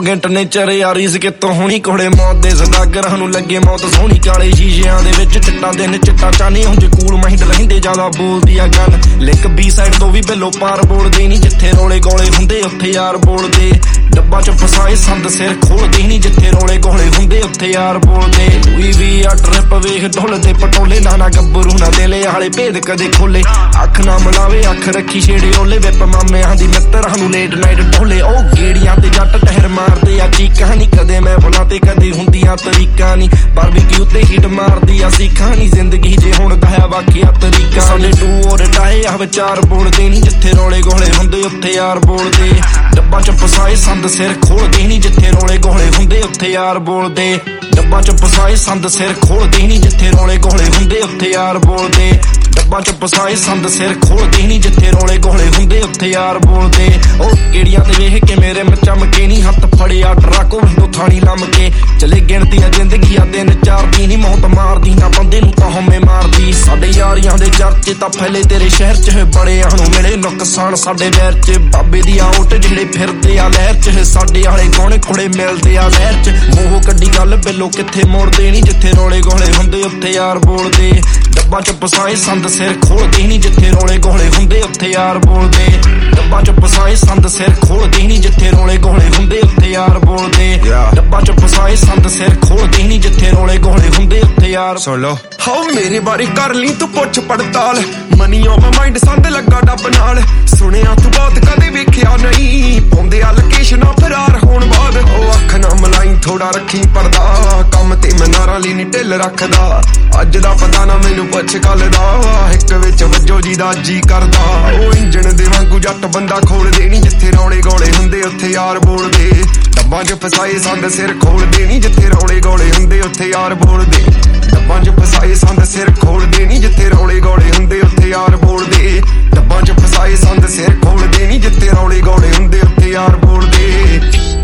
ਗਿੰਟ ਨੇ ਚਰੇ ਯਾਰੀ ਸੀ ਕਿਤੋਂ ਹੋਣੀ ਕੋੜੇ ਮੌਤ ਦੇ ਸਦਾਗਰਾਂ ਨੂੰ ਲੱਗੇ ਮੌਤ ਸੋਹਣੀ ਕਾਲੇ ਸ਼ੀਸ਼ਿਆਂ ਦੇ ਵਿੱਚ ਚਿੱਟਾ ਦਿਨ ਚਿੱਟਾ ਚਾਨੀ ਹੁੰਦੇ ਕੂਲ ਮਾਈਂਡ ਰਹਿੰਦੇ ਜ਼ਿਆਦਾ ਬੋਲਦੀ ਆ ਗੱਲ ਲਿੰਕ ਬੀ ਸਾਈਡ ਤੋਂ ਵੀ ਬਿੱਲੋ ਪਾਰ ਬੋਲਦੇ ਨਹੀਂ ਜਿੱਥੇ ਰੋਲੇ ਗੋਲੇ ਹੁੰਦੇ ਉੱਥੇ ਯਾਰ ਬੋਲਦੇ ਡੱਬਾ ਚ ਫਸਾਏ ਸੰਦ ਸਿਰ ਖੋਲਦੇ ਨਹੀਂ ਜਿੱਥੇ ਰੋਲੇ ਗੋਲੇ ਹੁੰਦੇ ਉੱਥੇ ਯਾਰ ਬੋਲਦੇ ਕੋਈ ਵੀ ਆ ਟ੍ਰਿਪ ਵੇਖ ਢੋਲਦੇ ਪਟੋਲੇ ਨਾ ਗੱਭਰੂ ਨਾ ਦਿਲੇ ਵਾਲੇ ਭੇਦ ਕਦੇ ਖੋਲੇ ਅੱਖ ਨਾ ਮਿਲਾਵੇ ਅੱਖ ਰੱਖੀ ਛੇੜੇ ਓਲੇ ਵਿਪ ਮਾਮਿਆਂ ਦੀ ਮਿੱਤਰਾਂ ਨੂੰ ਲੇਟ ਨਾਈਟ ਢੋਲੇ ਉਹ ਗੇੜੀਆਂ ਤੇ ਜੱਟ ਟਹਿਰ ਮਾਰਦੇ ਆ ਚੀਕਾਂ ਨੀ ਕਦੇ ਮੈਂ ਬੁਲਾ ਤੇ ਕਦੇ ਹੁੰਦੀਆਂ ਤਰੀਕਾਂ ਨੀ ਬਾਰਬੀਕਿਊ ਤੇ ਹੀਟ ਮਾਰਦੀ ਆ ਸੀਖਾਂ ਨੀ ਜ਼ਿੰਦਗੀ ਜੇ ਹੁਣ ਦਇਆ ਵਾਕਿਆ ਤਰੀਕਾ ਸਾਡੇ ਟੂ ਔਰ ਟਾਏ ਆ ਵਿਚਾਰ ਬੋਲਦੇ ਨੀ ਜਿੱਥੇ ਰੋਲੇ ਗੋਲੇ ਹੁੰਦੇ ਉੱਥੇ ਯਾਰ ਬੋਲਦੇ ਡੱਬਾ ਚ ਫਸਾਏ ਸੰਦ ਸਿਰ ਖੋਲਦੇ ਨੀ ਜਿੱਥੇ ਰੋਲੇ ਗੋਲੇ ਹੁੰਦੇ ਉੱਥੇ ਯਾਰ ਬੋਲਦੇ ਡੱਬਾ ਚ ਫਸਾਏ ਸੰਦ ਸਿਰ ਖੋਲਦੇ ਨੀ ਜਿੱਥੇ ਰੋਲੇ ਗੋਲੇ ਹੁੰਦੇ ਉੱਥੇ ਯਾਰ ਬੋਲਦੇ ਡੱਬਾ ਚ ਫਸਾਏ ਸੰਦ ਸਿਰ ਖੋਲਦੇ ਨੀ ਜਿੱਥੇ ਰੋਲੇ ਗੋਲੇ ਹੁੰਦੇ ਉੱਥੇ ਯਾਰ ਬੋਲਦੇ ਉਹ ਕਿਹੜੀਆਂ ਤੇ ਵੇਖ ਕੇ ਮੇਰੇ ਚਮਕੇ ਨੀ ਹੱਥ ਫੜਿਆ ਟਰੱਕ ਵਿੰਡੋ ਥਾਣੀ ਲੰਮ ਕੇ ਚਲੇ ਗਿਣਤੀਆਂ ਜ਼ਿੰਦਗੀਆਂ ਦਿਨ ਚਾਰ ਦੀ ਨੀ ਮੌਤ ਮਾਰਦੀ ਨਾ ਬੰਦੇ ਨੂੰ ਤਾਂ ਹਉਮੈ ਮਾਰਦੀ ਸਾਡੇ ਯਾਰੀਆਂ ਦੇ ਚਰਚੇ ਤਾਂ ਫੈਲੇ ਤੇਰੇ ਸ਼ਹਿਰ ਚ ਬੜਿਆਂ ਨੂੰ ਮਿਲੇ ਨੁਕਸਾਨ ਸਾਡੇ ਵੈਰ ਚ ਬਾਬੇ ਦੀ ਆਉਟ ਜਿਹੜੇ ਫਿਰਦੇ ਆ ਲਹਿਰ ਚ ਸਾਡੇ ਵਾਲੇ ਗੋਣੇ ਕੁੜੇ ਮਿਲਦੇ ਆ ਲਹਿਰ ਚ ਮੂੰਹ ਕੱਢੀ ਗੱਲ ਬਿੱਲੋ ਕਿੱਥੇ ਮੋੜਦੇ ਨੀ ਜਿੱਥੇ ਰੋਲੇ ਗੋਲੇ ਹੁੰਦੇ ਉੱਥੇ ਯਾਰ ਬੋਲਦੇ ਡੱਬਾ ਚ ਫਸਾਏ ਸੰਦ ਸਿਰ ਖੋਲਦੇ ਨੀ ਜਿੱਥੇ ਰੋਲੇ ਗੋਲੇ ਹੁੰਦੇ ਉੱਥੇ ਯਾਰ ਬੋਲਦੇ ਡੱਬਾ ਚ ਫਸਾਏ ਸੰਦ ਸਿਰ ਖੋਲਦੇ ਨੀ ਜਿੱਥੇ ਰੋਲੇ ਗੋਲੇ ਹੁੰਦੇ ਉੱਥੇ ਯਾਰ ਬੋਲਦੇ ਡੱਬਾ ਚ ਫਸਾਏ ਸੰਦ ਸਿਰ ਖੋਲਦੇ ਨੀ ਜਿੱਥੇ ਰੋਲੇ ਗੋਲੇ ਹੁੰਦੇ ਉੱਥੇ ਯਾਰ ਸੁਣੋ ਹਾਉ ਮੇਰੇ ਬਾਰੇ ਕਰ ਲਈ ਤੂੰ ਪੁੱਛ ਪੜਤਾਲ ਮਨੀ ਔਨ ਮਾਈ ਮਾਈਂਡ ਸੰਦ ਲੱਗਾ ਡੱਬ ਨਾਲ ਸੁਣਿਆ ਤੂੰ ਬਹੁਤ ਕਦੇ ਵੇਖਿਆ ਨਹੀਂ ਪਾਉਂਦੇ ਆ ਲੋਕੇਸ਼ਨਾਂ ਫਰਾਰ ਹੋਣ ਬਾਅਦ ਉਹ ਅੱਖ ਨਾ ਮਲਾਈ ਥੋੜਾ ਰੱਖੀ ਪਰਦਾ ਕੰਮ ਤੇ ਮੈਂ ਨਾਰਾਂ ਲਈ ਨੀ ਢਿੱਲ ਰੱਖਦਾ ਅੱਜ ਦਾ ਪਤਾ ਨਾ ਮੈਨੂੰ ਪੁੱਛ ਕੱਲ ਦਾ ਇੱਕ ਵਿੱਚ ਵੱਜੋ ਜੀ ਦਾ ਜੀ ਕਰਦਾ ਉਹ ਇੰਜਣ ਦੇ ਵਾਂਗੂ ਜੱਟ ਬੰਦਾ ਖੋਲਦੇ ਨੀ ਜਿੱਥੇ ਰੌਲੇ ਗੋਲੇ ਹੁੰਦੇ ਉੱਥੇ ਯਾਰ ਬੋਲਦੇ ਡੱਬਾਂ 'ਚ ਫਸਾਏ ਸੰਦ ਸਿਰ ਖੋਲਦੇ ਨੀ ਜਿੱਥੇ ਰੌਲੇ ਗੋਲੇ ਹੁੰਦੇ ਉੱਥੇ ਯਾਰ ਬੋਲਦੇ ਡੱਬਾਂ 'ਚ ਫਸਾਏ ਸੰਦ ਸਿਰ ਖੋਲਦੇ ਨੀ ਜਿੱਥੇ ਰੌਲੇ ਗੋਲੇ ਹੁੰਦੇ ਉੱਥੇ ਯਾਰ ਬੋਲਦੇ ਡੱਬਾਂ 'ਚ ਫਸਾਏ ਸੰਦ ਸਿਰ ਖੋਲਦੇ ਨੀ ਜਿੱਥੇ ਰੌਲੇ ਗੋਲੇ ਹੁੰਦੇ ਉੱਥੇ ਯਾਰ ਬੋਲਦੇ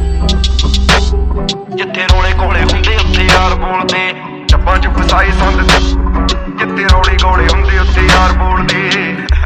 ਜਿੱਥੇ ਰੋਲੇ ਗੋਲੇ ਹੁੰਦੇ ਉੱਥੇ ਯਾਰ ਬੋਲਦੇ ਡੱਬਾਂ 'ਚ ਫਸਾਏ ਸੰਦ ਜਿੱਥੇ ਰੌਲੇ ਗੋਲੇ ਹੁੰਦੇ ਉੱਥੇ ਯਾਰ ਬੋਲਦੇ